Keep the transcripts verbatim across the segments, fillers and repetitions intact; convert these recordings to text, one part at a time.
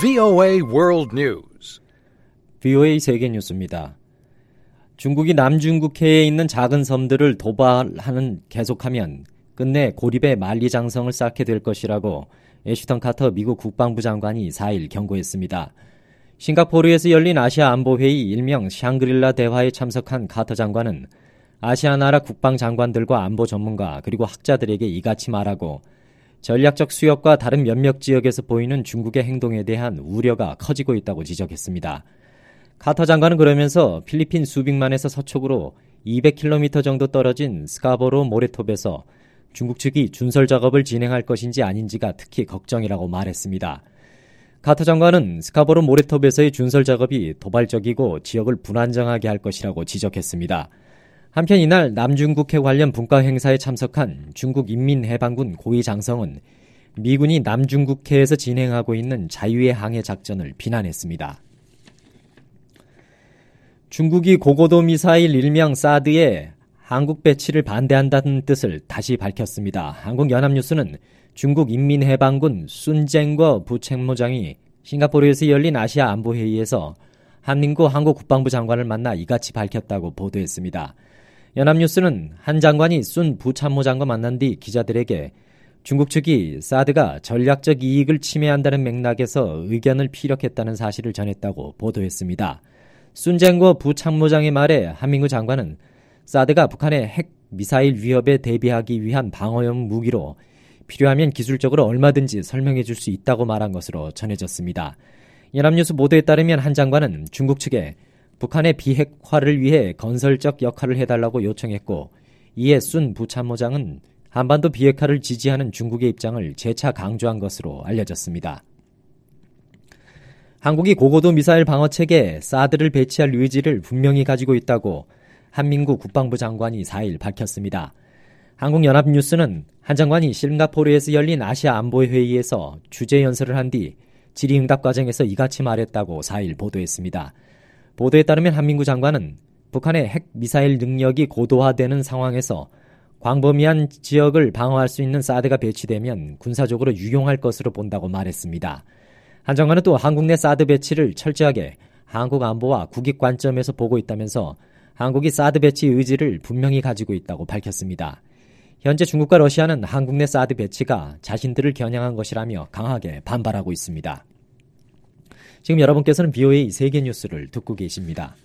브이오에이 World News. 브이오에이 세계 뉴스입니다. 중국이 남중국해에 있는 작은 섬들을 도발하는 계속하면 끝내 고립의 만리장성을 쌓게 될 것이라고 애슈턴 카터 미국 국방부 장관이 사 일 경고했습니다. 싱가포르에서 열린 아시아 안보회의 일명 샹그릴라 대화에 참석한 카터 장관은 아시아 나라 국방장관들과 안보 전문가 그리고 학자들에게 이같이 말하고 전략적 수역과 다른 몇몇 지역에서 보이는 중국의 행동에 대한 우려가 커지고 있다고 지적했습니다. 카터 장관은 그러면서 필리핀 수빅만에서 서쪽으로 이백 킬로미터 정도 떨어진 스카보로 모래톱에서 중국 측이 준설 작업을 진행할 것인지 아닌지가 특히 걱정이라고 말했습니다. 카터 장관은 스카보로 모래톱에서의 준설 작업이 도발적이고 지역을 불안정하게 할 것이라고 지적했습니다. 한편 이날 남중국해 관련 분과 행사에 참석한 중국 인민해방군 고위 장성은 미군이 남중국해에서 진행하고 있는 자유의 항해 작전을 비난했습니다. 중국이 고고도 미사일 일명 사드에 한국 배치를 반대한다는 뜻을 다시 밝혔습니다. 한국연합뉴스는 중국 인민해방군 순쟁거 부책무장이 싱가포르에서 열린 아시아 안보회의에서 한민구 한국 국방부 장관을 만나 이같이 밝혔다고 보도했습니다. 연합뉴스는 한 장관이 순 부참모장과 만난 뒤 기자들에게 중국 측이 사드가 전략적 이익을 침해한다는 맥락에서 의견을 피력했다는 사실을 전했다고 보도했습니다. 순쟁거 부참모장의 말에 한민구 장관은 사드가 북한의 핵 미사일 위협에 대비하기 위한 방어용 무기로 필요하면 기술적으로 얼마든지 설명해 줄 수 있다고 말한 것으로 전해졌습니다. 연합뉴스 보도에 따르면 한 장관은 중국 측에 북한의 비핵화를 위해 건설적 역할을 해달라고 요청했고 이에 순 부참모장은 한반도 비핵화를 지지하는 중국의 입장을 재차 강조한 것으로 알려졌습니다. 한국이 고고도 미사일 방어체계 사드를 배치할 의지를 분명히 가지고 있다고 한민구 국방부 장관이 사 일 밝혔습니다. 한국연합뉴스는 한 장관이 싱가포르에서 열린 아시아 안보회의에서 주재 연설을 한 뒤 질의응답 과정에서 이같이 말했다고 사 일 보도했습니다. 보도에 따르면 한민구 장관은 북한의 핵 미사일 능력이 고도화되는 상황에서 광범위한 지역을 방어할 수 있는 사드가 배치되면 군사적으로 유용할 것으로 본다고 말했습니다. 한 장관은 또 한국 내 사드 배치를 철저하게 한국 안보와 국익 관점에서 보고 있다면서 한국이 사드 배치 의지를 분명히 가지고 있다고 밝혔습니다. 현재 중국과 러시아는 한국 내 사드 배치가 자신들을 겨냥한 것이라며 강하게 반발하고 있습니다. 지금 여러분께서는 브이오에이 세계뉴스를 듣고 계십니다.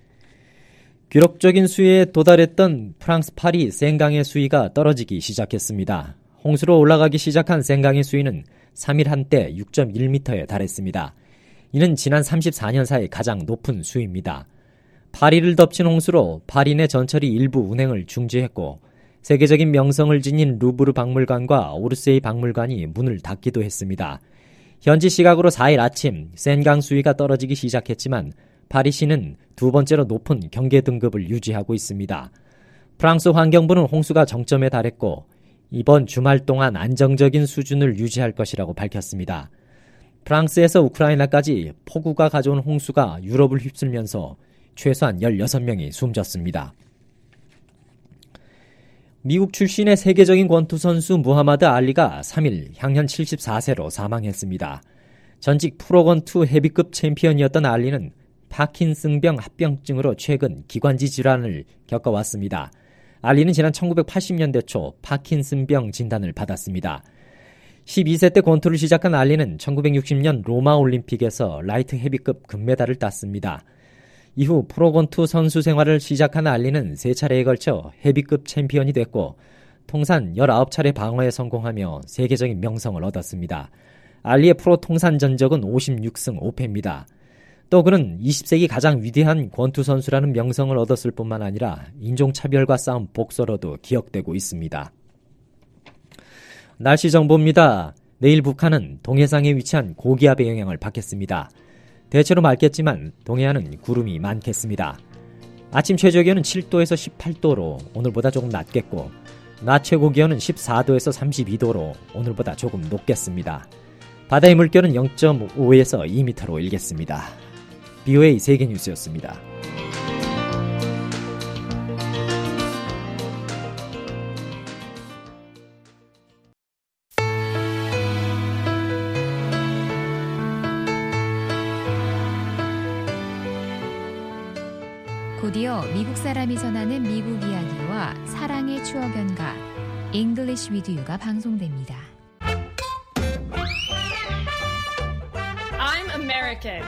기록적인 수위에 도달했던 프랑스 파리 생강의 수위가 떨어지기 시작했습니다. 홍수로 올라가기 시작한 생강의 수위는 삼 일 한때 육 점 일 미터에 달했습니다. 이는 지난 삼십사 년 사이 가장 높은 수위입니다. 파리를 덮친 홍수로 파리 내 전철이 일부 운행을 중지했고 세계적인 명성을 지닌 루브르 박물관과 오르세이 박물관이 문을 닫기도 했습니다. 현지 시각으로 사 일 아침 생강 수위가 떨어지기 시작했지만 파리시는 두 번째로 높은 경계 등급을 유지하고 있습니다. 프랑스 환경부는 홍수가 정점에 달했고 이번 주말 동안 안정적인 수준을 유지할 것이라고 밝혔습니다. 프랑스에서 우크라이나까지 폭우가 가져온 홍수가 유럽을 휩쓸면서 최소한 열여섯 명이 숨졌습니다. 미국 출신의 세계적인 권투 선수 무하마드 알리가 삼 일 향년 칠십사 세로 사망했습니다. 전직 프로권투 헤비급 챔피언이었던 알리는 파킨슨병 합병증으로 최근 기관지 질환을 겪어왔습니다. 알리는 지난 천구백팔십 년대 초 파킨슨병 진단을 받았습니다. 십이 세 때 권투를 시작한 알리는 천구백육십 년 로마 올림픽에서 라이트 헤비급 금메달을 땄습니다. 이후 프로권투 선수 생활을 시작한 알리는 세 차례에 걸쳐 헤비급 챔피언이 됐고 통산 열아홉 차례 방어에 성공하며 세계적인 명성을 얻었습니다. 알리의 프로 통산 전적은 오십육 승 오 패입니다. 또 그는 이십 세기 가장 위대한 권투 선수라는 명성을 얻었을 뿐만 아니라 인종차별과 싸움 복서로도 기억되고 있습니다. 날씨 정보입니다. 내일 북한은 동해상에 위치한 고기압의 영향을 받겠습니다. 대체로 맑겠지만 동해안은 구름이 많겠습니다. 아침 최저기온은 칠 도에서 십팔 도로 오늘보다 조금 낮겠고 낮 최고 기온은 십사 도에서 삼십이 도로 오늘보다 조금 높겠습니다. 바다의 물결은 영 점 오에서 이 미터로 일겠습니다. 브이오에이 세계뉴스였습니다. 드디어 미국 사람이 전하는 미국 이야기와 사랑의 추억 연가 English with You가 방송됩니다. I'm American.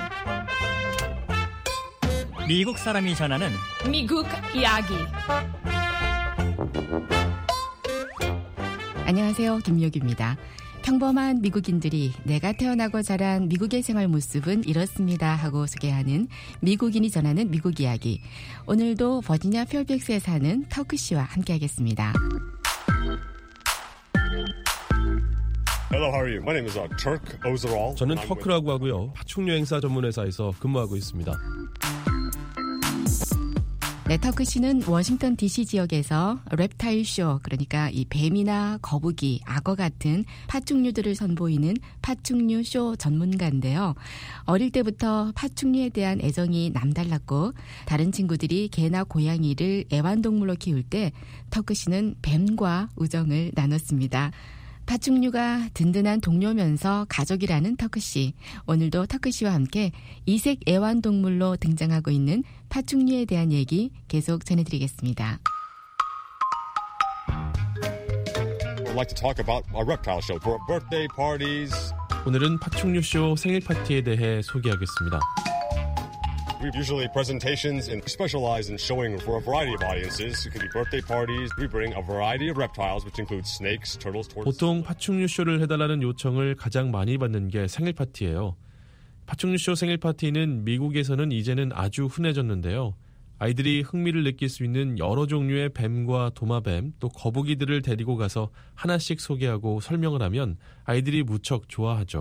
미국 사람이 전하는 미국 이야기. 안녕하세요. 김미옥입니다. 평범한 미국인들이 내가 태어나고 자란 미국의 생활 모습은 이렇습니다 하고 소개하는 미국인이 전하는 미국 이야기. 오늘도 버지니아 페어팩스에 사는 터크 씨와 함께하겠습니다. Hello, how are you? My name is uh, Turk Ozerol. 저는 터크라고 하고요. 파충류 행사 전문 회사에서 근무하고 있습니다. 네, 터크 씨는 워싱턴 디씨 지역에서 reptile 쇼, 그러니까 이 뱀이나 거북이, 악어 같은 파충류들을 선보이는 파충류 쇼 전문가인데요. 어릴 때부터 파충류에 대한 애정이 남달랐고 다른 친구들이 개나 고양이를 애완동물로 키울 때 터크 씨는 뱀과 우정을 나눴습니다. 파충류가 든든한 동료면서 가족이라는 터크 씨. 오늘도 터크 씨와 함께 이색 애완동물로 등장하고 있는 파충류에 대한 얘기 계속 전해드리겠습니다. I'd like to talk about a reptile show for birthday parties. 오늘은 파충류 쇼 생일 파티에 대해 소개하겠습니다. We usually presentations and specialize in showing for a variety of audiences. It could be birthday parties. We bring a variety of reptiles, which include snakes, turtles, tortoises. 보통 파충류 쇼를 해달라는 요청을 가장 많이 받는 게 생일 파티예요. 파충류 쇼 생일 파티는 미국에서는 이제는 아주 흔해졌는데요. 아이들이 흥미를 느낄 수 있는 여러 종류의 뱀과 도마뱀, 또 거북이들을 데리고 가서 하나씩 소개하고 설명을 하면 아이들이 무척 좋아하죠.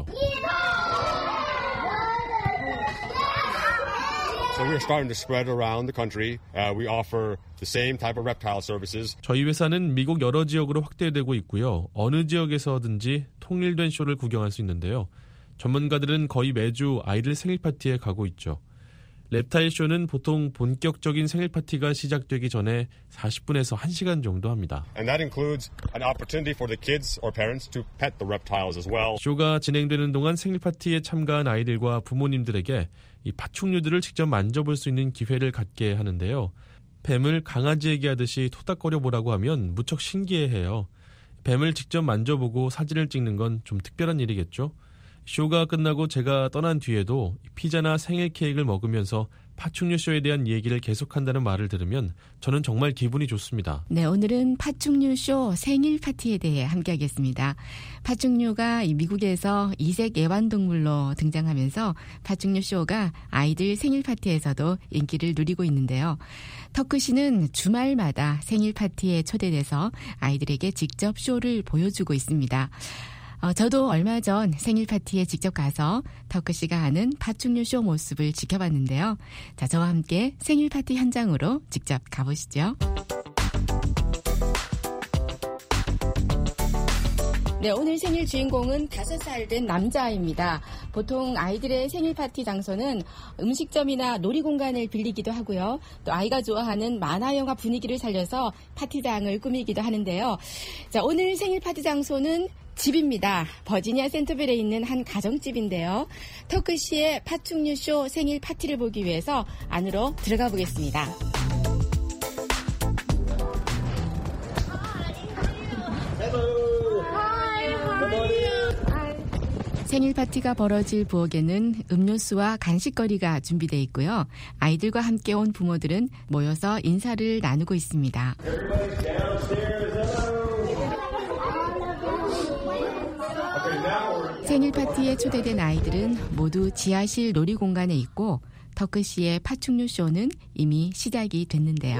So we're starting to spread around the country. Uh, we offer the same type of reptile services. 저희 회사는 미국 여러 지역으로 확대되고 있고요. 어느 지역에서든지 통일된 쇼를 구경할 수 있는데요. 전문가들은 거의 매주 아이들 생일 파티에 가고 있죠. reptile 쇼는 보통 본격적인 생일 파티가 시작되기 전에 사십 분에서 한 시간 정도 합니다. And that includes an opportunity for the kids or parents to pet the reptiles as well. 쇼가 진행되는 동안 생일 파티에 참가한 아이들과 부모님들에게 이 파충류들을 직접 만져볼 수 있는 기회를 갖게 하는데요. 뱀을 강아지에게 하듯이 토닥거려 보라고 하면 무척 신기해해요. 뱀을 직접 만져보고 사진을 찍는 건 좀 특별한 일이겠죠. 쇼가 끝나고 제가 떠난 뒤에도 피자나 생일 케이크를 먹으면서 파충류 쇼에 대한 얘기를 계속한다는 말을 들으면 저는 정말 기분이 좋습니다. 네, 오늘은 파충류 쇼 생일 파티에 대해 함께하겠습니다. 파충류가 미국에서 이색 애완동물로 등장하면서 파충류 쇼가 아이들 생일 파티에서도 인기를 누리고 있는데요. 터크 씨는 주말마다 생일 파티에 초대돼서 아이들에게 직접 쇼를 보여주고 있습니다. 어, 저도 얼마 전 생일 파티에 직접 가서 터크 씨가 하는 파충류 쇼 모습을 지켜봤는데요. 자, 저와 함께 생일 파티 현장으로 직접 가보시죠. 네, 오늘 생일 주인공은 다섯 살 된 남자아이입니다. 보통 아이들의 생일 파티 장소는 음식점이나 놀이공간을 빌리기도 하고요. 또 아이가 좋아하는 만화영화 분위기를 살려서 파티장을 꾸미기도 하는데요. 자, 오늘 생일 파티 장소는 집입니다. 버지니아 센터빌에 있는 한 가정집인데요. 터크 씨의 파충류 쇼 생일 파티를 보기 위해서 안으로 들어가 보겠습니다. 생일 파티가 벌어질 부엌에는 음료수와 간식거리가 준비되어 있고요. 아이들과 함께 온 부모들은 모여서 인사를 나누고 있습니다. 생일 파티에 초대된 아이들은 모두 지하실 놀이공간에 있고 터크 씨의 파충류 쇼는 이미 시작이 됐는데요.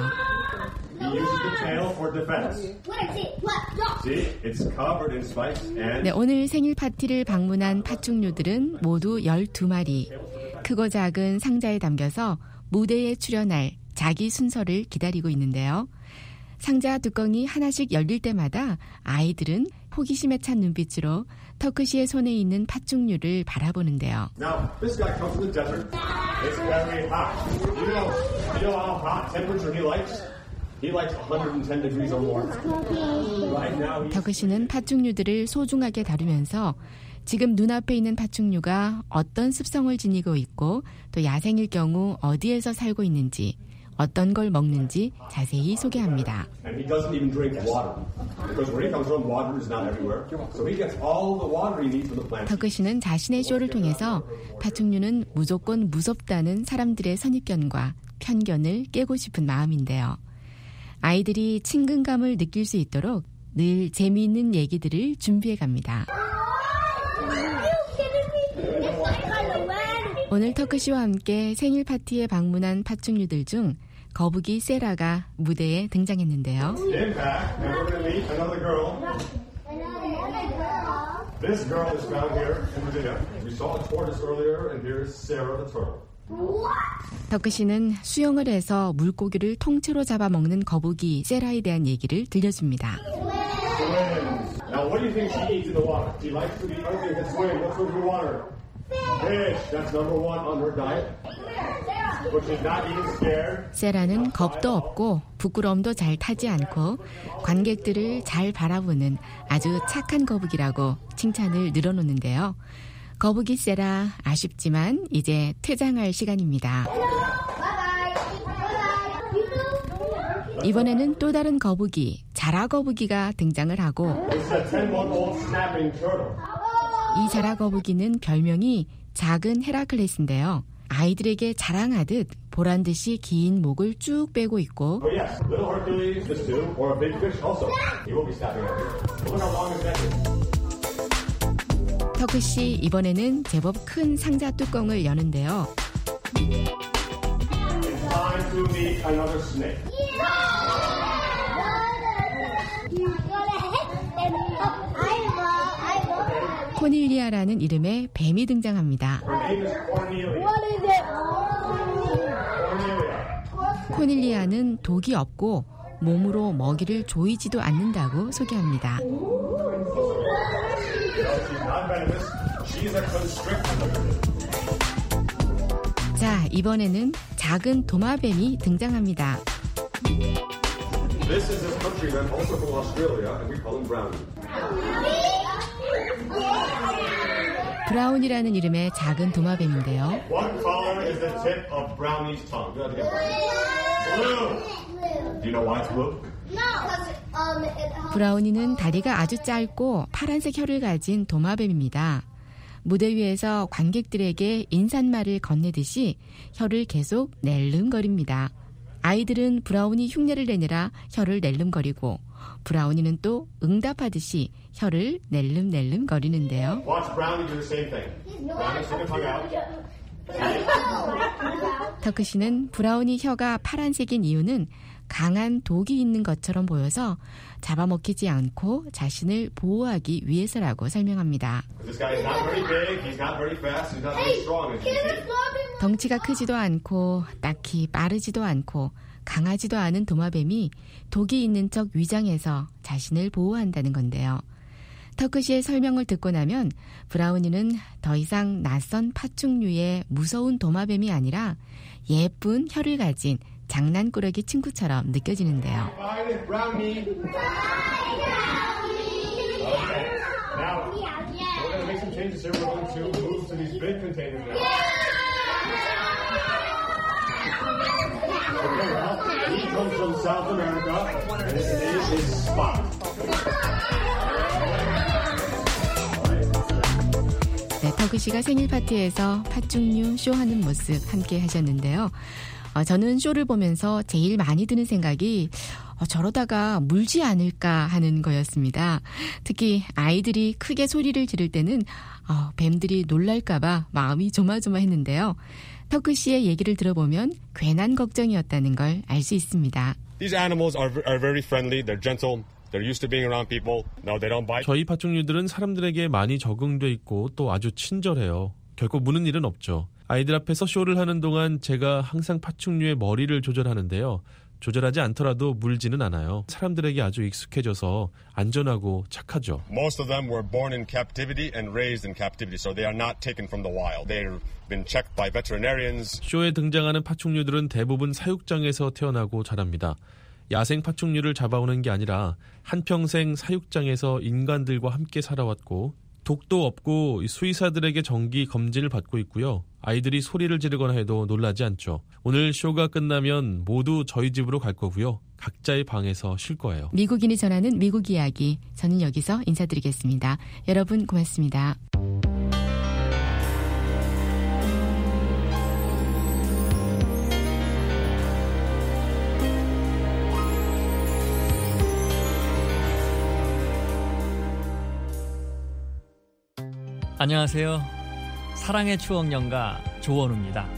네, 오늘 생일 파티를 방문한 파충류들은 모두 열두 마리. 크고 작은 상자에 담겨서 무대에 출연할 자기 순서를 기다리고 있는데요. 상자 뚜껑이 하나씩 열릴 때마다 아이들은 호기심에 찬 눈빛으로 터크 씨의 손에 있는 파충류를 바라보는데요. Now, this guy comes from the desert. It's very hot. You know, you know how hot temperature he likes? He likes one hundred ten degrees or more. Right now, he's... 터크 씨는 파충류들을 소중하게 다루면서 지금 눈앞에 있는 파충류가 어떤 습성을 지니고 있고 또 야생일 경우 어디에서 살고 있는지 어떤 걸 먹는지 자세히 소개합니다. And he doesn't even drink water. Because where he comes from, water is not everywhere. So he gets all the water he needs from the plant. 터크 씨는 자신의 쇼를 통해서 파충류는 무조건 무섭다는 사람들의 선입견과 편견을 깨고 싶은 마음인데요. 아이들이 친근감을 느낄 수 있도록 늘 재미있는 얘기들을 준비해 갑니다. 오늘 터크 씨와 함께 생일 파티에 방문한 파충류들 중 거북이 세라가 무대에 등장했는데요. In back, and we're going to meet another girl. This girl is found here in Virginia. We saw a tortoise earlier, and here's Sarah the turtle. 터크 씨는 수영을 해서 물고기를 통째로 잡아먹는 거북이 세라에 대한 얘기를 들려줍니다. Swims. Now, what do you think she eats in the water? She likes to eat everything that swims. What swims in the water? Fish. That's number one on her diet. But she's not even scared. 세라는 겁도 없고 부끄러움도 잘 타지 않고 관객들을 잘 바라보는 아주 착한 거북이라고 칭찬을 늘어놓는데요. 거북이 세라 아쉽지만 이제 퇴장할 시간입니다. 이번에는 또 다른 거북이, 자라 거북이가 등장을 하고 It's a ten-month-old snapping turtle. 이 자라 거북이는 별명이 작은 헤라클레스인데요. 아이들에게 자랑하듯 보란듯이 긴 목을 쭉 빼고 있고 But yes, little Hercules, this too, or a big fish also. He will be snapping at you. Look how long his neck is. 터크 씨 이번에는 제법 큰 상자 뚜껑을 여는데요. It's time to meet another snake. 코닐리아라는 이름의 뱀이 등장합니다. Her name is Cornelia. Cornelia. 코닐리아는 독이 없고 몸으로 먹이를 조이지도 않는다고 소개합니다. She's not venomous. She's a constrictor. 자, 이번에는 작은 도마뱀이 등장합니다. This is his countryman, also from Australia, and we call him Brownie. 브라운이라는 이름의 작은 도마뱀인데요. What color is the tip of Brownie's tongue? Do you have to get blue. Do you know why it's blue? 브라우니는 다리가 아주 짧고 파란색 혀를 가진 도마뱀입니다. 무대 위에서 관객들에게 인사말을 건네듯이 혀를 계속 낼름거립니다. 아이들은 브라우니 흉내를 내느라 혀를 낼름거리고 브라우니는 또 응답하듯이 혀를 낼름낼름거리는데요. Watch Brownie do the same thing. Brownie, stick a tongue out. 터크 씨는 브라우니 혀가 파란색인 이유는 강한 독이 있는 것처럼 보여서 잡아먹히지 않고 자신을 보호하기 위해서라고 설명합니다. This guy is not very big, he's not very fast, he's not very strong, as you can see. 덩치가 크지도 않고 딱히 빠르지도 않고 강하지도 않은 도마뱀이 독이 있는 척 위장해서 자신을 보호한다는 건데요. 터크 씨의 설명을 듣고 나면 브라우니는 더 이상 낯선 파충류의 무서운 도마뱀이 아니라 예쁜 혀를 가진 장난꾸러기 친구처럼 느껴지는데요. Fine, Brownie. Okay. Now, we're going to make some changes here. We're going to move to these big containers now. Okay, well, he comes from South America, and his name is Spot. 네, 터크 씨가 생일 파티에서 파충류 쇼하는 모습 함께 하셨는데요. 어, 저는 쇼를 보면서 제일 많이 드는 생각이 어, 저러다가 물지 않을까 하는 거였습니다. 특히 아이들이 크게 소리를 지를 때는 어, 뱀들이 놀랄까봐 마음이 조마조마했는데요. 터크 씨의 얘기를 들어보면 괜한 걱정이었다는 걸 알 수 있습니다. These animals are are very friendly. They're gentle. They're used to being around people. No, they don't bite. 저희 파충류들은 사람들에게 많이 적응돼 있고 또 아주 친절해요. 결코 무는 일은 없죠. 아이들 앞에서 쇼를 하는 동안 제가 항상 파충류의 머리를 조절하는데요. 조절하지 않더라도 물지는 않아요. 사람들에게 아주 익숙해져서 안전하고 착하죠. Most of them were born in captivity and raised in captivity, so they are not taken from the wild. They've been checked by veterinarians. 쇼에 등장하는 파충류들은 대부분 사육장에서 태어나고 자랍니다. 야생 파충류를 잡아오는 게 아니라 한평생 사육장에서 인간들과 함께 살아왔고 독도 없고 수의사들에게 정기 검진을 받고 있고요. 아이들이 소리를 지르거나 해도 놀라지 않죠. 오늘 쇼가 끝나면 모두 저희 집으로 갈 거고요. 각자의 방에서 쉴 거예요. 미국인이 전하는 미국 이야기. 저는 여기서 인사드리겠습니다. 여러분 고맙습니다. 안녕하세요. 사랑의 추억 연가 조원우입니다.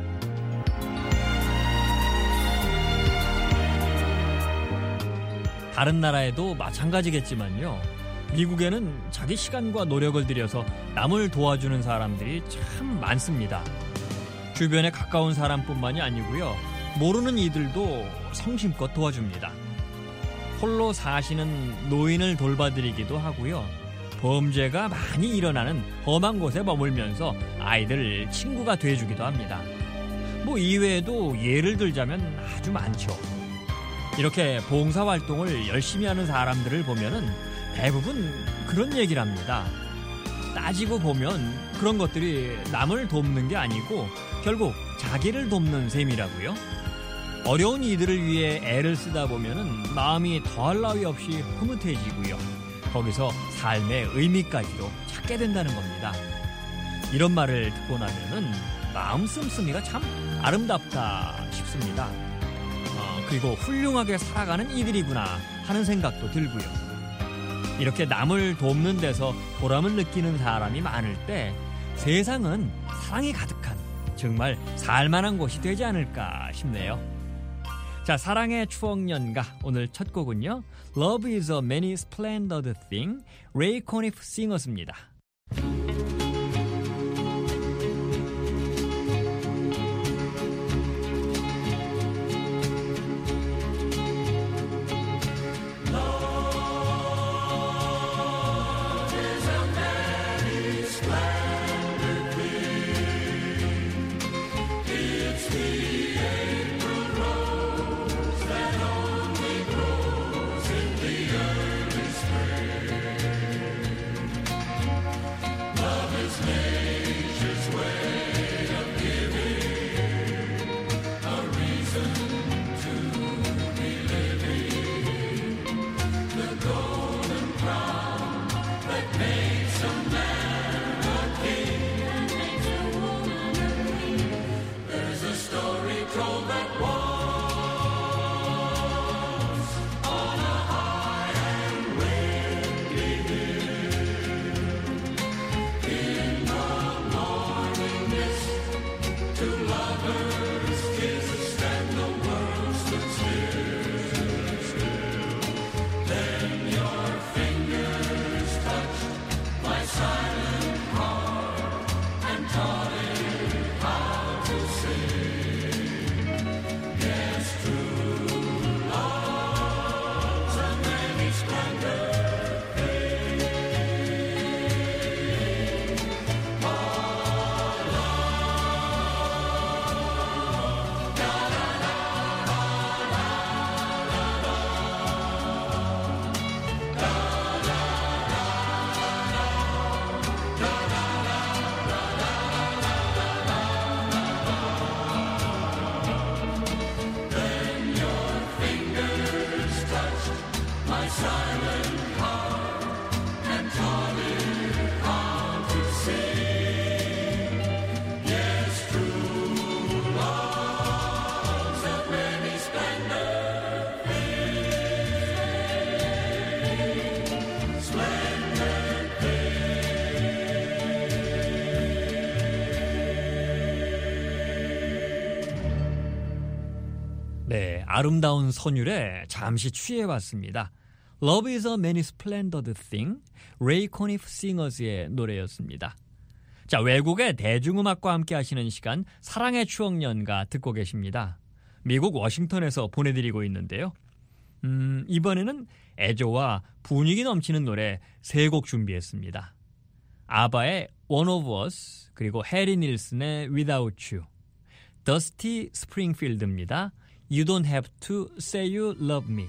다른 나라에도 마찬가지겠지만요. 미국에는 자기 시간과 노력을 들여서 남을 도와주는 사람들이 참 많습니다. 주변에 가까운 사람뿐만이 아니고요. 모르는 이들도 성심껏 도와줍니다. 홀로 사시는 노인을 돌봐드리기도 하고요. 범죄가 많이 일어나는 험한 곳에 머물면서 아이들 친구가 돼주기도 합니다. 뭐 이외에도 예를 들자면 아주 많죠. 이렇게 봉사활동을 열심히 하는 사람들을 보면은 대부분 그런 얘기를 합니다. 따지고 보면 그런 것들이 남을 돕는 게 아니고 결국 자기를 돕는 셈이라고요. 어려운 이들을 위해 애를 쓰다 보면은 마음이 더할 나위 없이 흐뭇해지고요. 거기서 삶의 의미까지도 찾게 된다는 겁니다. 이런 말을 듣고 나면은 마음 씀씀이가 참 아름답다 싶습니다. 어, 그리고 훌륭하게 살아가는 이들이구나 하는 생각도 들고요. 이렇게 남을 돕는 데서 보람을 느끼는 사람이 많을 때 세상은 사랑이 가득한 정말 살만한 곳이 되지 않을까 싶네요. 자, 사랑의 추억 연가 오늘 첫 곡은요. Love is a many splendid thing, Ray Conniff Singers입니다. 네, 아름다운 선율에 잠시 취해봤습니다. Love is a many splendid thing, Ray Conniff Singers의 노래였습니다. 자, 외국의 대중음악과 함께 하시는 시간 사랑의 추억 연가 듣고 계십니다. 미국 워싱턴에서 보내드리고 있는데요. 음, 이번에는 애조와 분위기 넘치는 노래 세 곡 준비했습니다. 아바의 One of Us, 그리고 해리 닐슨의 Without You, 더스티 스프링필드입니다. You don't have to say you love me.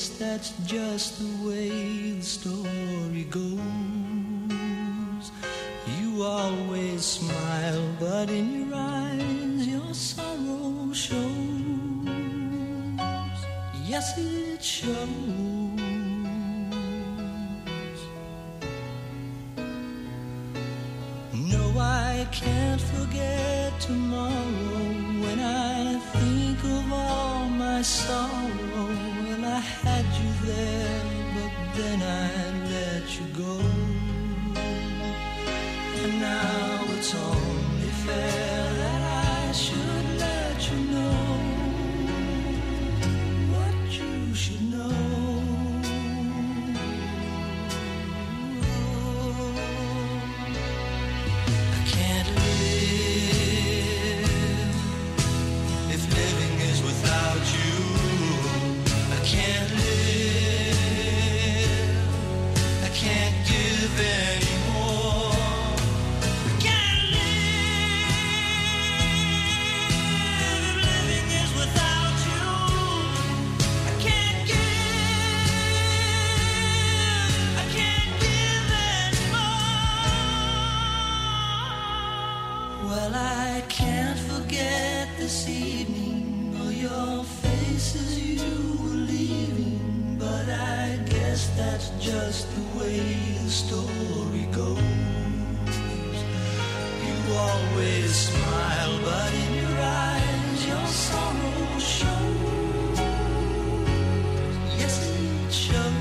guess that's just the way the story goes. You always smile, but in your eyes your sorrow shows. Yes, it shows. No, I can't forget tomorrow when I think of all my sorrow. Well, I had you there, but then I let you go. And now it's only fair that I should let you know what you should know. I can't live if living is without you. I can't live, I can't give anymore. This evening, or your face as you were leaving, but I guess that's just the way the story goes. You always smile, but in your eyes your sorrow shows. Yes, it shows.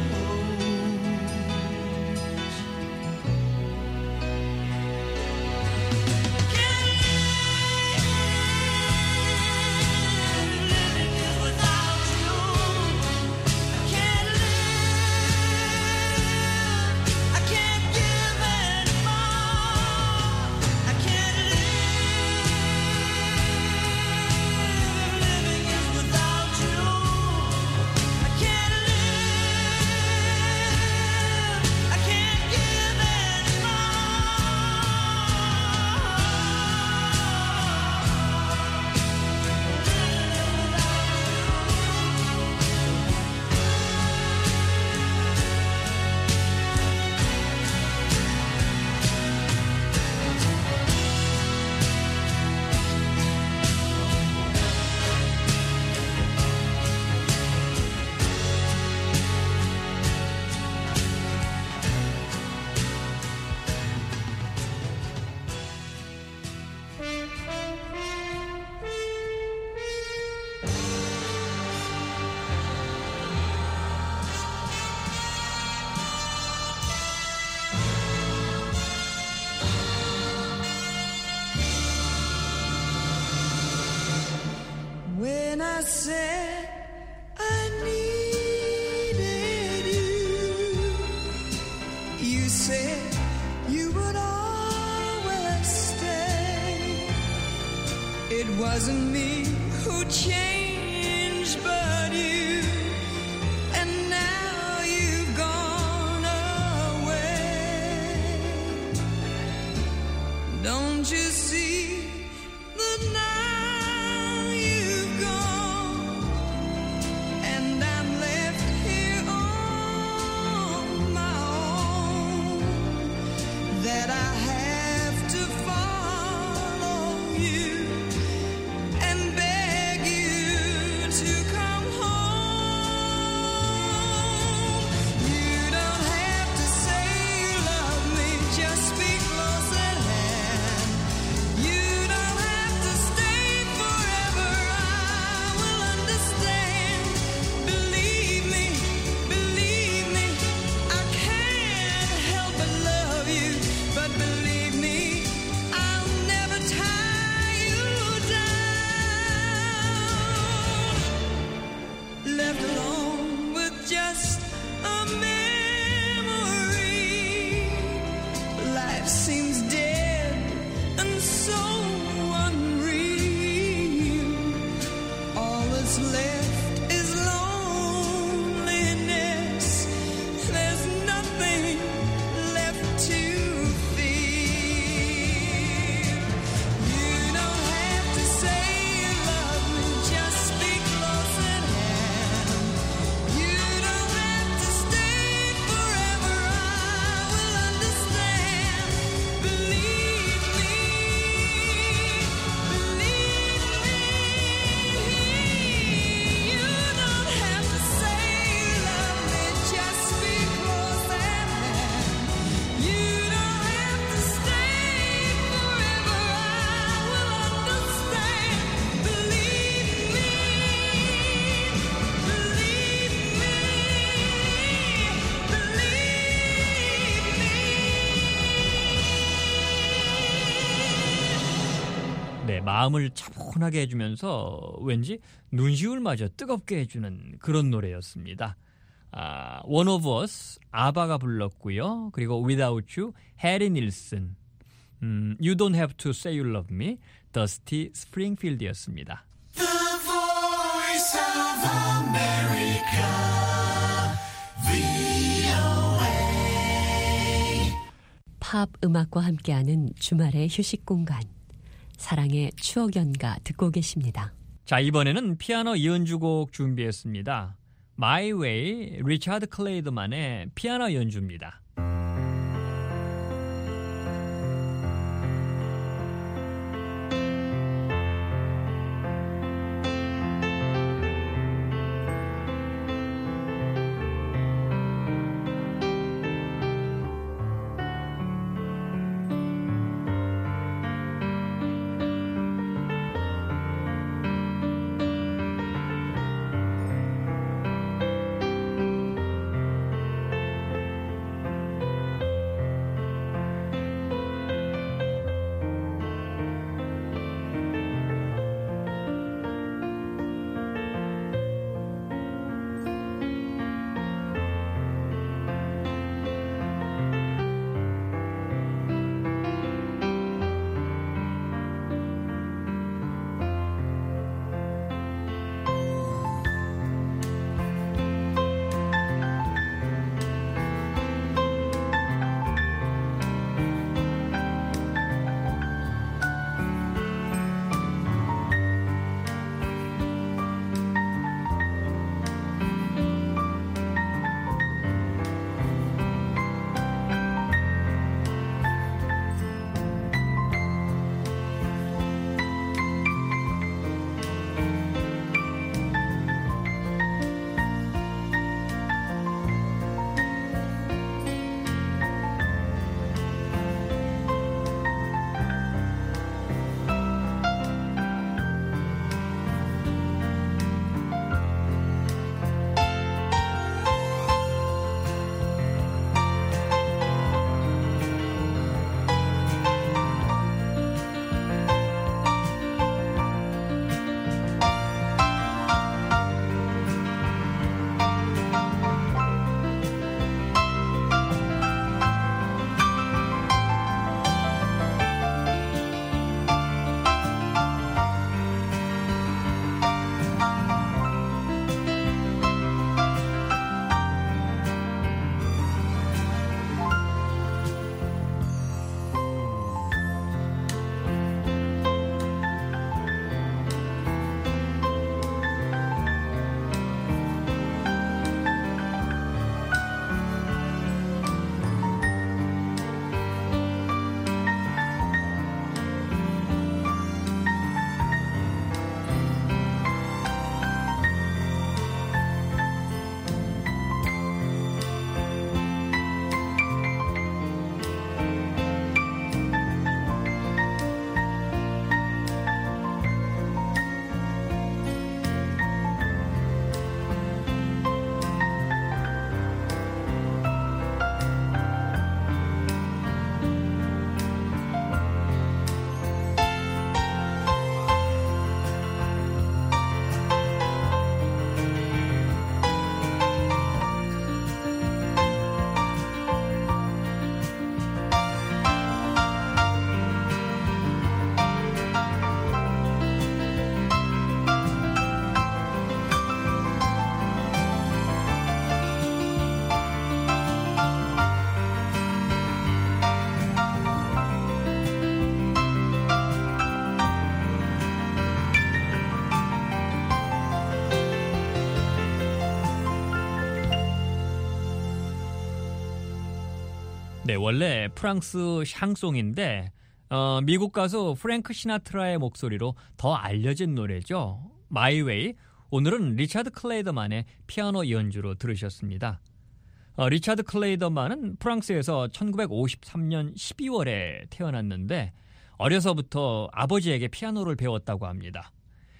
When I said I needed you, you said you would always stay. It wasn't me who changed, but you. And now you've gone away. Don't you see the night? You 마음을 차분하게 해주면서 왠지 눈시울마저 뜨겁게 해주는 그런 노래였습니다. 아, One of Us, 아바가 불렀고요. 그리고 Without You, 해리 닐슨, 음, You Don't Have to Say You Love Me, 더스티 스프링필드였습니다. The Voice of America, 브이오에이. 팝 음악과 함께하는 주말의 휴식 공간, 사랑의 추억 연가 듣고 계십니다. 자, 이번에는 피아노 연주곡 준비했습니다. My Way, 리차드 클레이드만의 피아노 연주입니다. 네, 원래 프랑스 샹송인데 어, 미국 가수 프랭크 시나트라의 목소리로 더 알려진 노래죠. My Way. 오늘은 리차드 클레이더만의 피아노 연주로 들으셨습니다. 어, 리차드 클레이더만은 프랑스에서 천구백오십삼 년 십이월에 태어났는데 어려서부터 아버지에게 피아노를 배웠다고 합니다.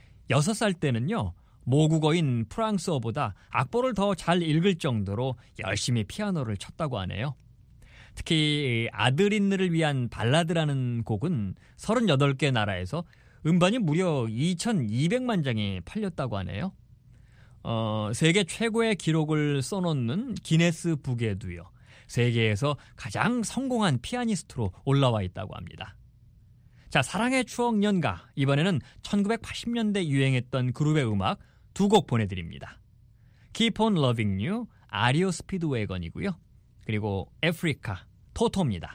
여섯 살 때는요, 모국어인 프랑스어보다 악보를 더 잘 읽을 정도로 열심히 피아노를 쳤다고 하네요. 특히 아드린느를 위한 발라드라는 곡은 서른여덟 개 나라에서 음반이 무려 이천이백만 장이 팔렸다고 하네요. 어, 세계 최고의 기록을 써놓는 기네스 북에도요. 세계에서 가장 성공한 피아니스트로 올라와 있다고 합니다. 자, 사랑의 추억 연가. 이번에는 천구백팔십 년대 유행했던 그룹의 음악 두 곡 보내드립니다. Keep on Loving You, 아리오 스피드웨건이고요. 그리고 아프리카, 토토입니다.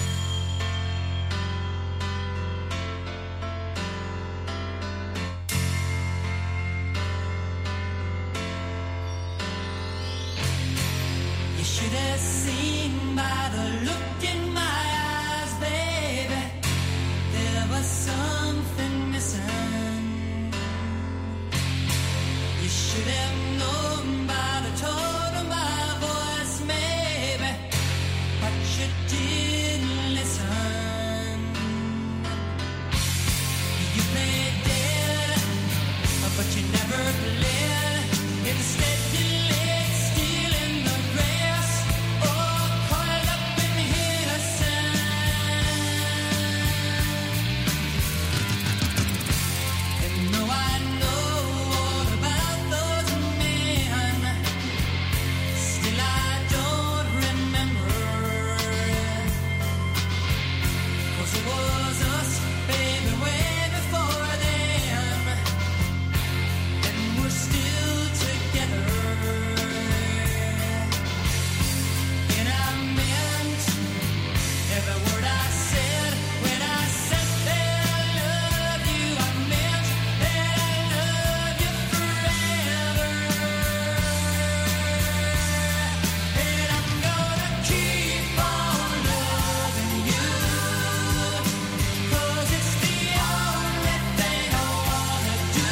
You should have seen by the look in my eyes, baby, there was something missing. You should have known by the tone of my voice, maybe, but you didn't listen. You played dead, but you never played. Instead you laid still in the grass, oh, coiled up in innocence. And though I know all about those men, still I don't remember. 'Cause it was us, baby, way before them, and we're still together. And I meant every word I said when I said that I love you. I meant that I love you forever. And I'm gonna keep on loving you, 'cause it's the only thing I wanna do.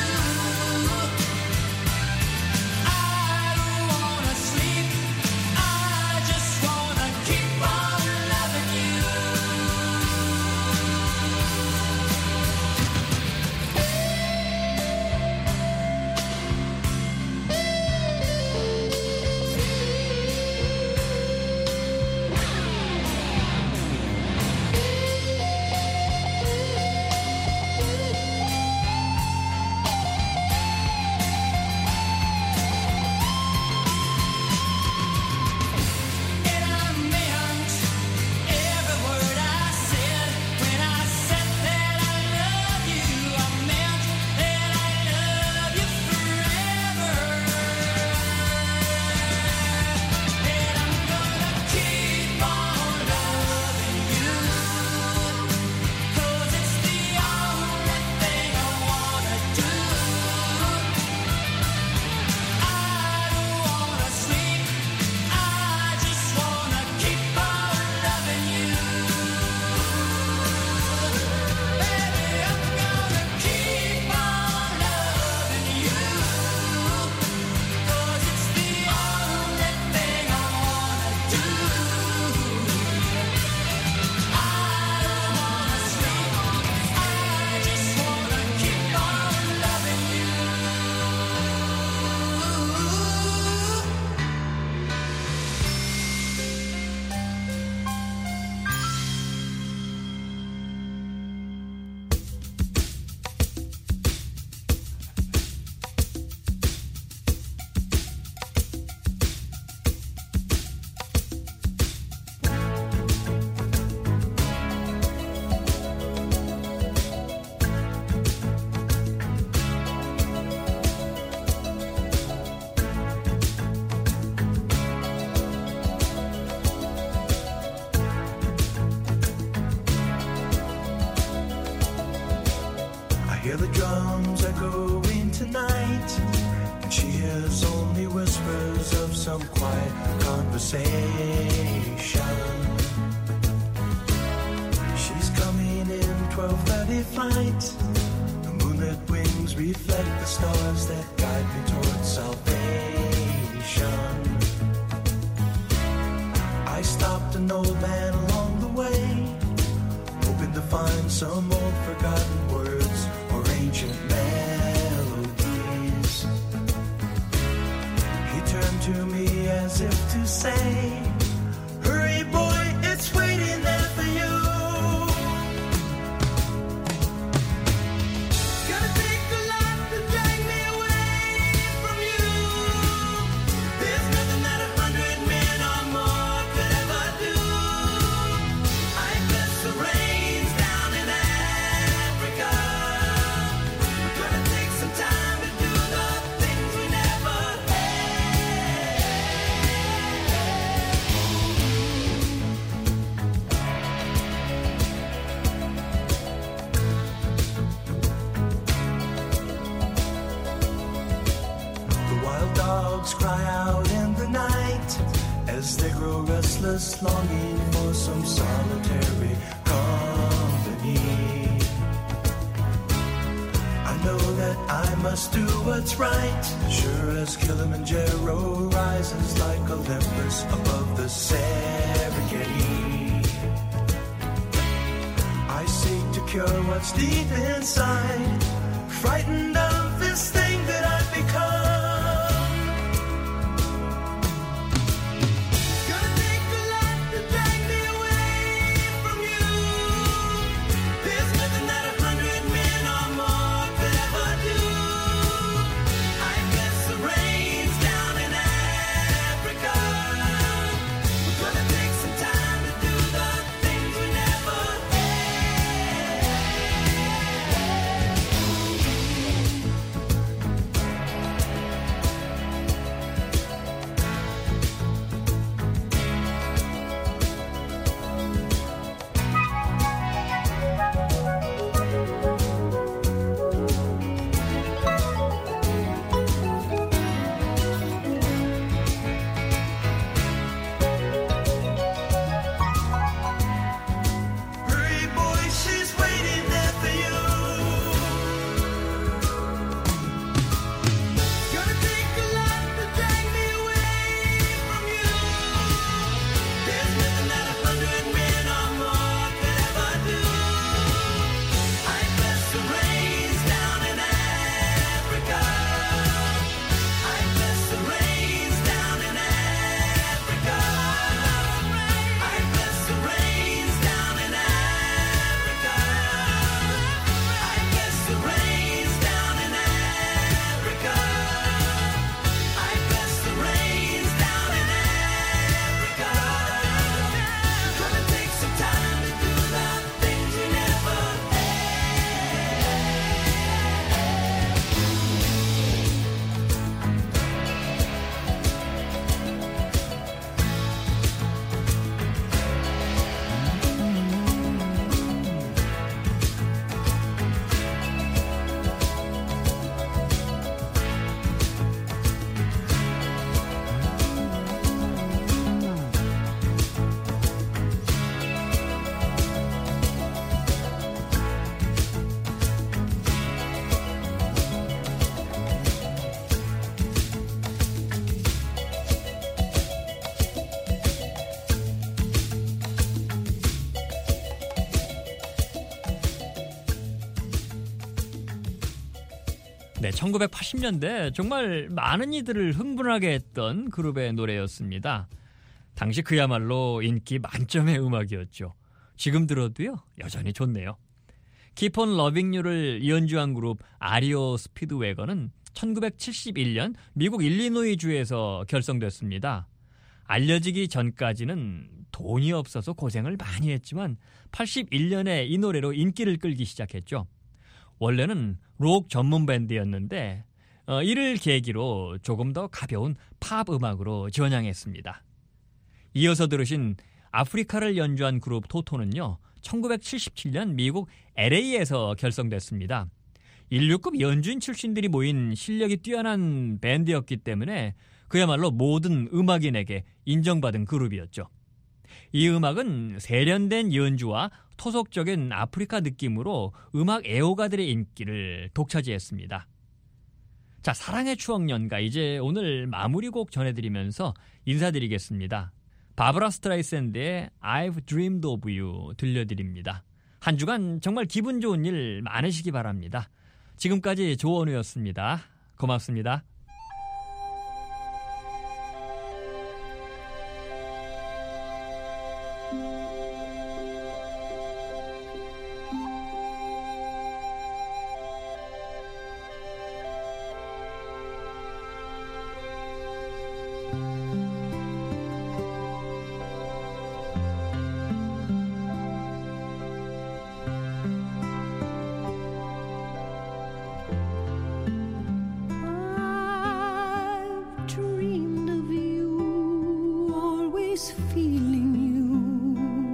I don't wanna sleep, I just wanna keep on loving you. And I meant every word I said when I said that I love you. I meant that I love you forever. And I'm gonna keep on loving you, 'cause it's the only thing I wanna do. I don't wanna sleep, I just wanna keep on loving you. Baby, I'm gonna keep on loving you, 'cause it's the only thing I wanna do. I don't wanna sleep, I just wanna keep on loving you. I hear the drums echoing tonight, and she hears only whispers of some quiet conversation. She's coming in twelve thirty flight. The moonlit wings reflect the stars that guide me towards salvation. I stopped an old man along the way, hoping to find some old forgotten words or ancient melodies. He turned to me as if to say, hurry boy, it's waiting there for you. restless longing for some solitary company. I know that I must do what's right, sure as Kilimanjaro rises like Olympus above the Serengeti. I seek to cure what's deep inside, frightened of this thing that I've become. 네, 천구백팔십 년대 정말 많은 이들을 흥분하게 했던 그룹의 노래였습니다. 당시 그야말로 인기 만점의 음악이었죠. 지금 들어도요, 여전히 좋네요. Keep on Loving You를 연주한 그룹 아리오 스피드웨건은 천구백칠십일 년 미국 일리노이주에서 결성됐습니다. 알려지기 전까지는 돈이 없어서 고생을 많이 했지만 팔십일 년에 이 노래로 인기를 끌기 시작했죠. 원래는 록 전문 밴드였는데 어, 이를 계기로 조금 더 가벼운 팝 음악으로 전향했습니다. 이어서 들으신 아프리카를 연주한 그룹 토토는요, 천구백칠십칠 년 미국 엘에이에서 결성됐습니다. 인류급 연주인 출신들이 모인 실력이 뛰어난 밴드였기 때문에 그야말로 모든 음악인에게 인정받은 그룹이었죠. 이 음악은 세련된 연주와 토속적인 아프리카 느낌으로 음악 애호가들의 인기를 독차지했습니다. 자, 사랑의 추억 연가 이제 오늘 마무리곡 전해드리면서 인사드리겠습니다. 바브라 스트라이샌드의 I've Dreamed of You 들려드립니다. 한 주간 정말 기분 좋은 일 많으시기 바랍니다. 지금까지 조원우였습니다. 고맙습니다. Feeling you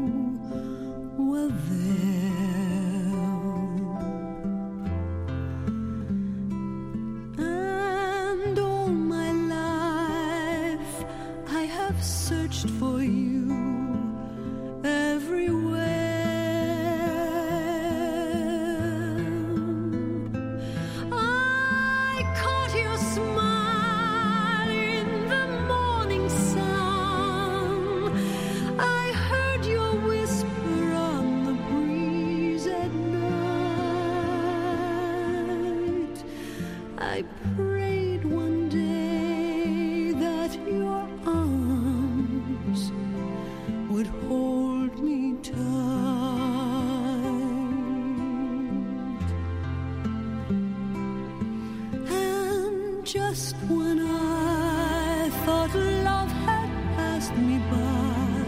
And just when I thought love had passed me by,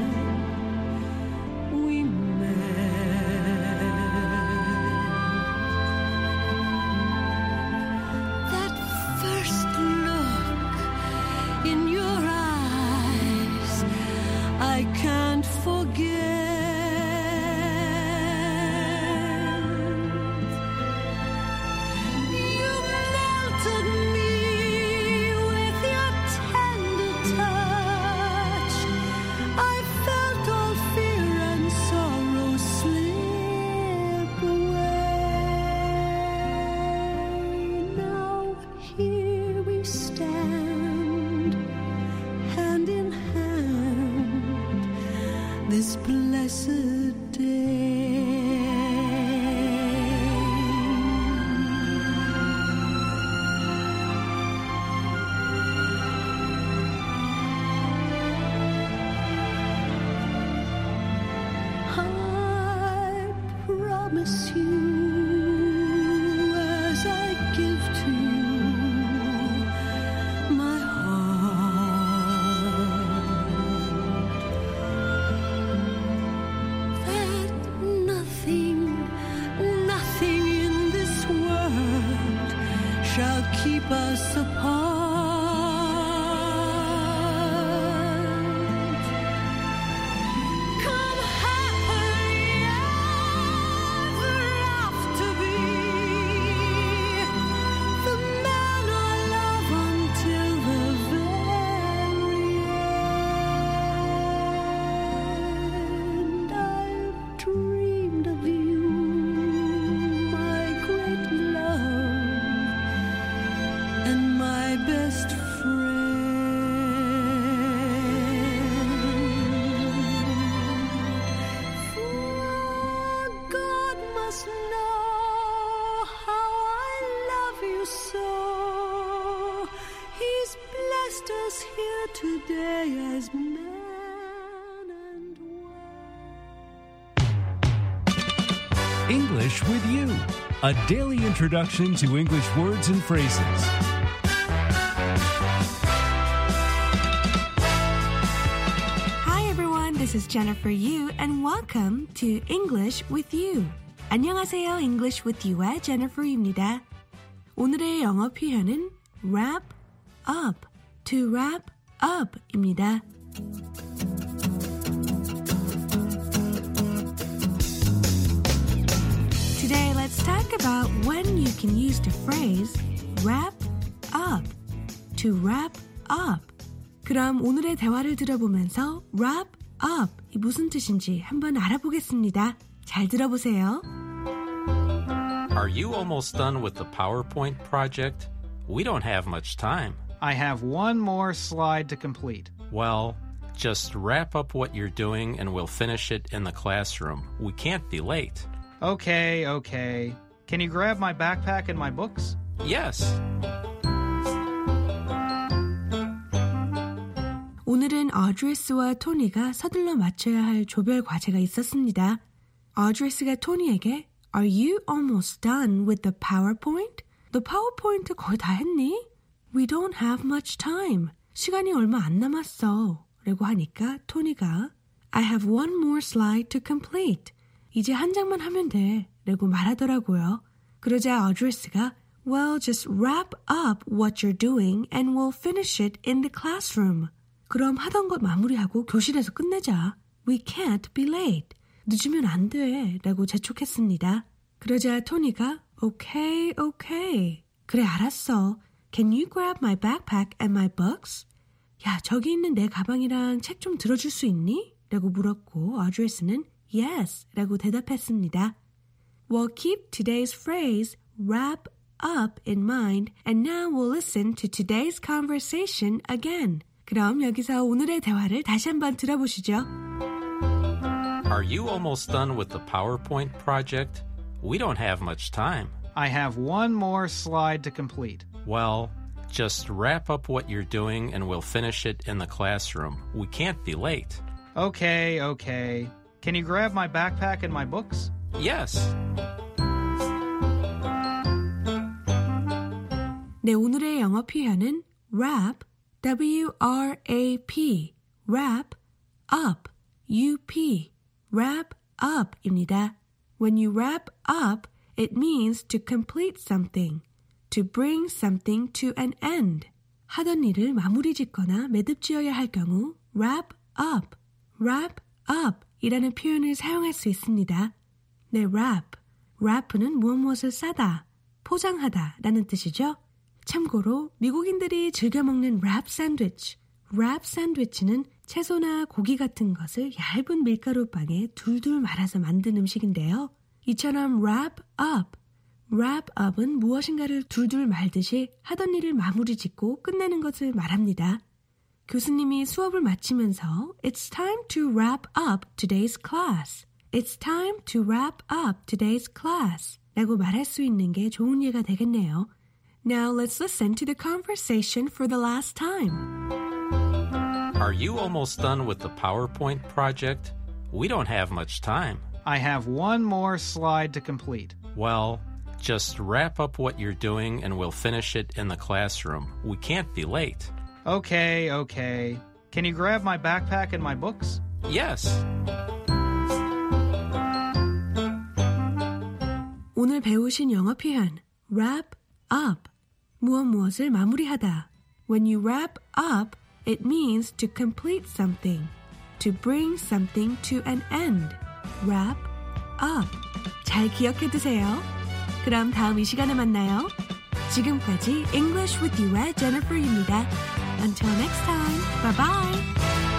we met. That first look in your eyes, I can't forget. You melted me with your tender touch. I felt all fear and sorrow slip away. Now here we stand, hand in hand, this blessed day. I promise you, as I give to you my heart, that nothing, nothing in this world shall keep us apart. Come happily ever after be the man I love until the very end. I've dreamed of you, my great love, and my best friend. For God must know how I love you so. He's blessed us here today as man and wife. English with You, a daily introduction to English words and phrases. Hi everyone, this is Jennifer Yu and welcome to English with You. 안녕하세요, English with You의 Jennifer입니다. 오늘의 영어 표현은 wrap up, to wrap up입니다. Today, let's talk about when you can use the phrase wrap up, to wrap up. 그럼 오늘의 대화를 들어보면서 wrap up 이 무슨 뜻인지 한번 알아보겠습니다. 잘 들어보세요. Are you almost done with the PowerPoint project? We don't have much time. I have one more slide to complete. Well, just wrap up what you're doing and we'll finish it in the classroom. We can't be late. Okay, okay. Can you grab my backpack and my books? Yes. 오늘은 어드레스와 토니가 서둘러 맞춰야 할 조별 과제가 있었습니다. 어드레스가 토니에게 Are you almost done with the PowerPoint? 너 파워포인트 거의 다 했니? We don't have much time. 시간이 얼마 안 남았어. 라고 하니까 토니가 I have one more slide to complete. 이제 한 장만 하면 돼. 라고 말하더라고요. 그러자 어드레스가 Well, just wrap up what you're doing and we'll finish it in the classroom. 그럼 하던 것 마무리하고 교실에서 끝내자. We can't be late. 늦으면 안 돼. 라고 재촉했습니다. 그러자 토니가 Okay, okay. 그래, 알았어. Can you grab my backpack and my books? 야, 저기 있는 내 가방이랑 책 좀 들어줄 수 있니? 라고 물었고 어드레스는 Yes. 라고 대답했습니다. We'll keep today's phrase wrap up in mind and now we'll listen to today's conversation again. 그럼 여기서 오늘의 대화를 다시 한번 들어보시죠. Are you almost done with the PowerPoint project? We don't have much time. I have one more slide to complete. Well, just wrap up what you're doing and we'll finish it in the classroom. We can't be late. Okay, okay. Can you grab my backpack and my books? Yes. 네, 오늘의 영어 표현은 wrap, W R A P, wrap, up, U P, wrap up입니다. When you wrap up, it means to complete something, to bring something to an end. 하던 일을 마무리 짓거나 매듭 지어야 할 경우 wrap up, wrap up 이라는 표현을 사용할 수 있습니다. 네, wrap, wrap는 무엇 무엇을 싸다, 포장하다 라는 뜻이죠. 참고로 미국인들이 즐겨 먹는 랩 샌드위치, 랩 샌드위치는 채소나 고기 같은 것을 얇은 밀가루 빵에 둘둘 말아서 만든 음식인데요. 이처럼 wrap up, wrap up은 무엇인가를 둘둘 말듯이 하던 일을 마무리 짓고 끝내는 것을 말합니다. 교수님이 수업을 마치면서 It's time to wrap up today's class. It's time to wrap up today's class 라고 말할 수 있는 게 좋은 예가 되겠네요. Now let's listen to the conversation for the last time. Are you almost done with the PowerPoint project? We don't have much time. I have one more slide to complete. Well, just wrap up what you're doing and we'll finish it in the classroom. We can't be late. Okay, okay. Can you grab my backpack and my books? Yes. 오늘 배우신 영어 표현 wrap up, 무엇 무엇을 마무리하다. When you wrap up, it means to complete something, to bring something to an end. Wrap up. 잘 기억해 두세요. 그럼 다음 이 시간에 만나요. 지금까지 English with You의 Jennifer입니다. Until next time, bye bye.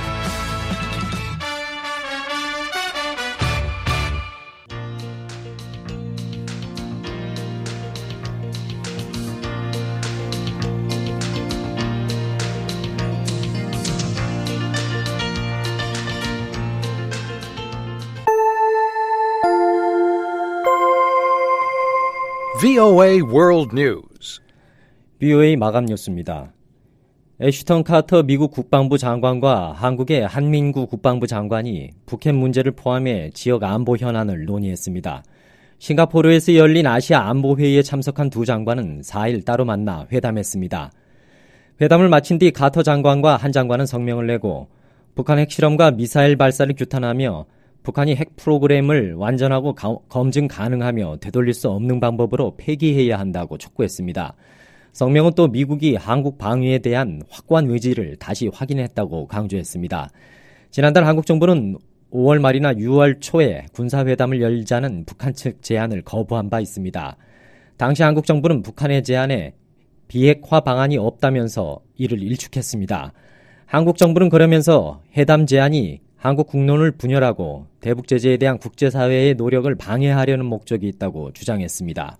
브이오에이 World News. 브이오에이 마감 뉴스입니다. 애슈턴 카터 미국 국방부 장관과 한국의 한민구 국방부 장관이 북핵 문제를 포함해 지역 안보 현안을 논의했습니다. 싱가포르에서 열린 아시아 안보회의에 참석한 두 장관은 사 일 따로 만나 회담했습니다. 회담을 마친 뒤 카터 장관과 한 장관은 성명을 내고 북한 핵실험과 미사일 발사를 규탄하며 북한이 핵 프로그램을 완전하고 가, 검증 가능하며 되돌릴 수 없는 방법으로 폐기해야 한다고 촉구했습니다. 성명은 또 미국이 한국 방위에 대한 확고한 의지를 다시 확인했다고 강조했습니다. 지난달 한국 정부는 오월 말이나 유월 초에 군사회담을 열자는 북한 측 제안을 거부한 바 있습니다. 당시 한국 정부는 북한의 제안에 비핵화 방안이 없다면서 이를 일축했습니다. 한국 정부는 그러면서 회담 제안이 한국 국론을 분열하고 대북 제재에 대한 국제사회의 노력을 방해하려는 목적이 있다고 주장했습니다.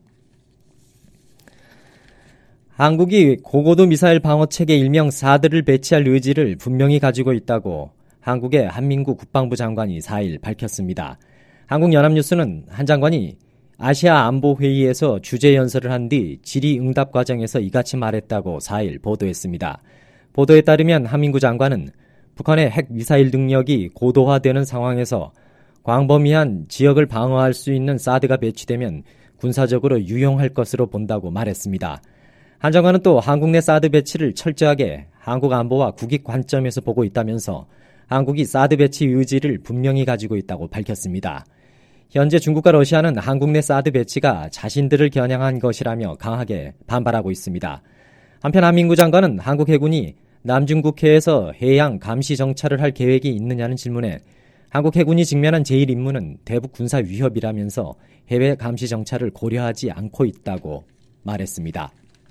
한국이 고고도 미사일 방어체계 일명 사드를 배치할 의지를 분명히 가지고 있다고 한국의 한민구 국방부 장관이 사 일 밝혔습니다. 한국연합뉴스는 한 장관이 아시아 안보회의에서 주재 연설을 한 뒤 질의응답 과정에서 이같이 말했다고 사 일 보도했습니다. 보도에 따르면 한민구 장관은 북한의 핵 미사일 능력이 고도화되는 상황에서 광범위한 지역을 방어할 수 있는 사드가 배치되면 군사적으로 유용할 것으로 본다고 말했습니다. 한 장관은 또 한국 내 사드 배치를 철저하게 한국 안보와 국익 관점에서 보고 있다면서 한국이 사드 배치 의지를 분명히 가지고 있다고 밝혔습니다. 현재 중국과 러시아는 한국 내 사드 배치가 자신들을 겨냥한 것이라며 강하게 반발하고 있습니다. 한편 한민구 장관은 한국 해군이 남중국해에서 해양 감시 정찰을 할 계획이 있느냐는 질문에 한국 해군이 직면한 제일 임무는 대북 군사 위협이라면서 해외 감시 정찰을 고려하지 않고 있다고 말했습니다.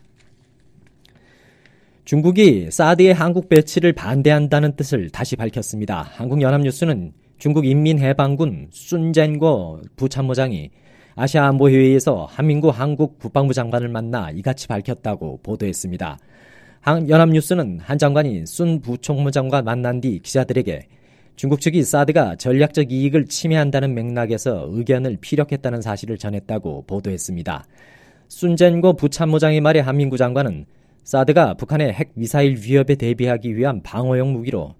중국이 사드의 한국 배치를 반대한다는 뜻을 다시 밝혔습니다. 한국연합뉴스는 중국 인민해방군 순젠궈 부참모장이 아시아 안보회의에서 한민구 한국 국방부 장관을 만나 이같이 밝혔다고 보도했습니다. 연합뉴스는 한 장관이 순 부총무장과 만난 뒤 기자들에게 중국 측이 사드가 전략적 이익을 침해한다는 맥락에서 의견을 피력했다는 사실을 전했다고 보도했습니다. 순젠궈 부참모장의 말에 한민구 장관은 사드가 북한의 핵 미사일 위협에 대비하기 위한 방어용 무기로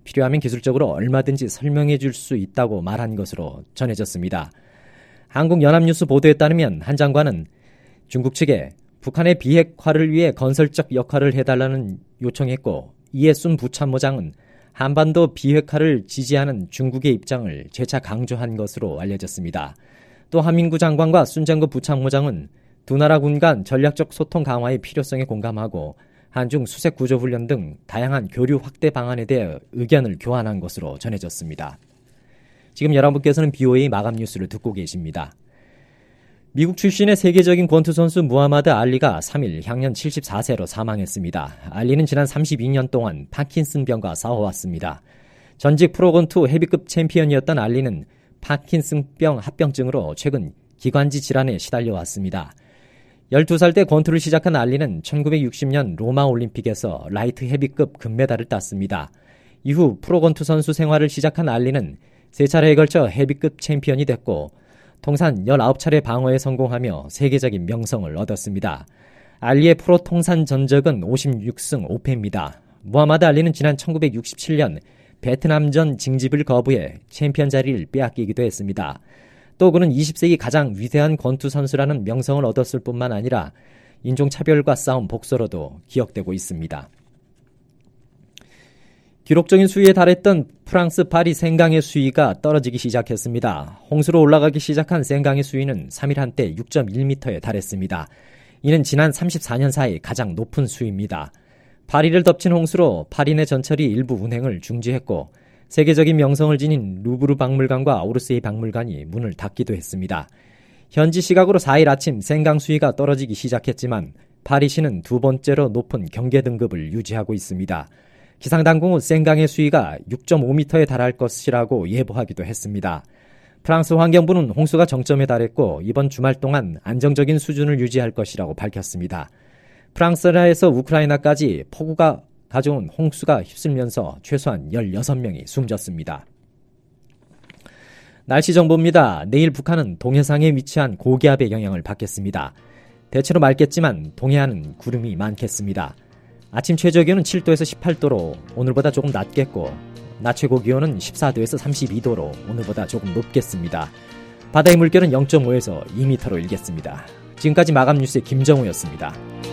필요하면 기술적으로 얼마든지 설명해 줄 수 있다고 말한 것으로 전해졌습니다. 한국연합뉴스 보도에 따르면 한 장관은 중국 측에 북한의 비핵화를 위해 건설적 역할을 해달라는 요청했고, 이에 순 부참모장은 한반도 비핵화를 지지하는 중국의 입장을 재차 강조한 것으로 알려졌습니다. 또 한민구 장관과 순정구 부참모장은 두 나라 군 간 전략적 소통 강화의 필요성에 공감하고 한중 수색 구조 훈련 등 다양한 교류 확대 방안에 대해 의견을 교환한 것으로 전해졌습니다. 지금 여러분께서는 비오에이 마감 뉴스를 듣고 계십니다. 미국 출신의 세계적인 권투 선수 무하마드 알리가 삼 일 향년 칠십사 세로 사망했습니다. 알리는 지난 삼십이 년 동안 파킨슨병과 싸워왔습니다. 전직 프로권투 헤비급 챔피언이었던 알리는 파킨슨병 합병증으로 최근 기관지 질환에 시달려왔습니다. 열두 살 때 권투를 시작한 알리는 천구백육십 년 로마 올림픽에서 라이트 헤비급 금메달을 땄습니다. 이후 프로권투 선수 생활을 시작한 알리는 세 차례에 걸쳐 헤비급 챔피언이 됐고 통산 열아홉 차례 방어에 성공하며 세계적인 명성을 얻었습니다. 알리의 프로 통산 전적은 오십육 승 오 패입니다. 무하마드 알리는 지난 천구백육십칠 년 베트남전 징집을 거부해 챔피언 자리를 빼앗기기도 했습니다. 또 그는 이십 세기 가장 위대한 권투 선수라는 명성을 얻었을 뿐만 아니라 인종차별과 싸운 복서로도 기억되고 있습니다. 기록적인 수위에 달했던 프랑스 파리 생강의 수위가 떨어지기 시작했습니다. 홍수로 올라가기 시작한 생강의 수위는 삼 일 한때 육 점 일 미터에 달했습니다. 이는 지난 삼십사 년 사이 가장 높은 수위입니다. 파리를 덮친 홍수로 파리 내 전철이 일부 운행을 중지했고 세계적인 명성을 지닌 루브르 박물관과 오르세이 박물관이 문을 닫기도 했습니다. 현지 시각으로 사 일 아침 생강 수위가 떨어지기 시작했지만 파리시는 두 번째로 높은 경계 등급을 유지하고 있습니다. 기상당국은 생강의 수위가 육 점 오 미터에 달할 것이라고 예보하기도 했습니다. 프랑스 환경부는 홍수가 정점에 달했고 이번 주말 동안 안정적인 수준을 유지할 것이라고 밝혔습니다. 프랑스에서 우크라이나까지 폭우가 가져온 홍수가 휩쓸면서 최소한 열여섯 명이 숨졌습니다. 날씨 정보입니다. 내일 북한은 동해상에 위치한 고기압의 영향을 받겠습니다. 대체로 맑겠지만 동해안은 구름이 많겠습니다. 아침 최저기온은 칠 도에서 십팔 도로 오늘보다 조금 낮겠고 낮 최고 기온은 십사 도에서 삼십이 도로 오늘보다 조금 높겠습니다. 바다의 물결은 영 점 오에서 이 미터로 일겠습니다. 지금까지 마감 뉴스의 김정우였습니다.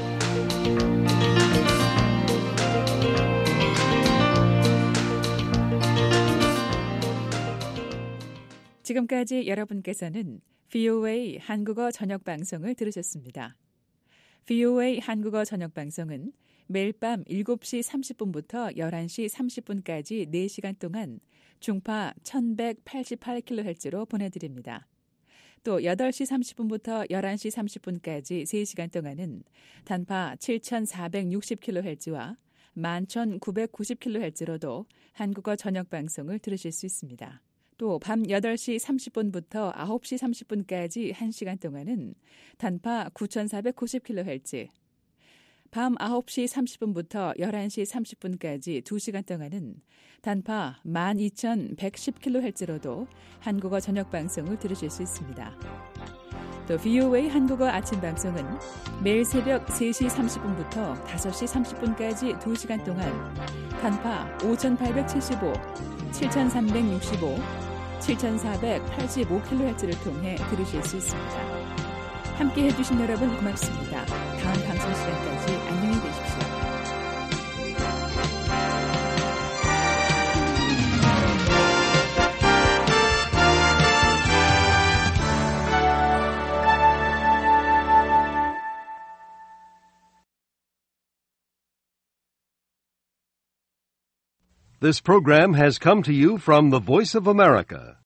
지금까지 여러분께서는 브이오에이 한국어 저녁 방송을 들으셨습니다. 브이오에이 한국어 저녁 방송은 매일 밤 일곱 시 삼십 분부터 열한 시 삼십 분까지 네 시간 동안 중파 천백팔십팔 킬로헤르츠로 보내드립니다. 또 여덟 시 삼십 분부터 열한 시 삼십 분까지 세 시간 동안은 단파 칠천사백육십 킬로헤르츠와 만 천구백구십 킬로헤르츠로도 한국어 저녁 방송을 들으실 수 있습니다. 또 밤 여덟 시 삼십 분부터 아홉 시 삼십 분까지 한 시간 동안은 단파 구천사백구십 킬로헤르츠, 밤 아홉 시 삼십 분부터 열한 시 삼십 분까지 두 시간 동안은 단파 만 이천백십 킬로헤르츠로도 한국어 저녁 방송을 들으실 수 있습니다. 또 브이오에이 한국어 아침 방송은 매일 새벽 세 시 삼십 분부터 다섯 시 삼십 분까지 두 시간 동안 단파 오천팔백칠십오, 칠천삼백육십오, 칠천사백팔십오 킬로헤르츠를 통해 들으실 수 있습니다. 함께 해주신 여러분 고맙습니다. 다음 방송 시간까지 안녕히 계십시오. This program has come to you from the Voice of America,